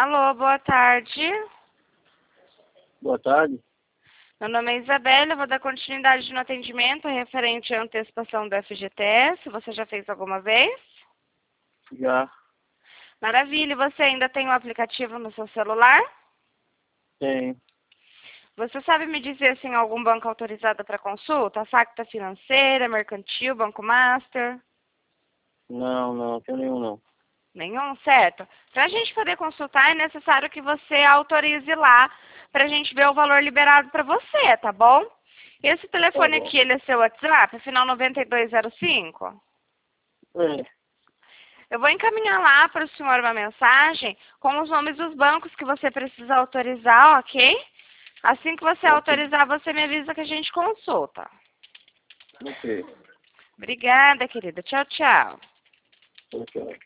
Alô, boa tarde. Boa tarde. Meu nome é Isabela, eu vou dar continuidade no atendimento referente à antecipação do FGTS. Você já fez alguma vez? Já Maravilha, e você ainda tem o aplicativo no seu celular? tem. Você sabe me dizer se em algum banco autorizado para consulta? Facta Financeira, Mercantil, Banco Master? Não tenho nenhum não. Nenhum, certo? Para a gente poder consultar, é necessário que você autorize lá para a gente ver o valor liberado para você, tá bom? Esse Tá telefone bom. aqui, ele é seu WhatsApp, final 9205? É, Eu vou encaminhar lá para o senhor uma mensagem com os nomes dos bancos que você precisa autorizar, ok? Assim que você ok. autorizar, você me avisa que a gente consulta. Ok. Obrigada, querida. Tchau, tchau. Tchau, tchau.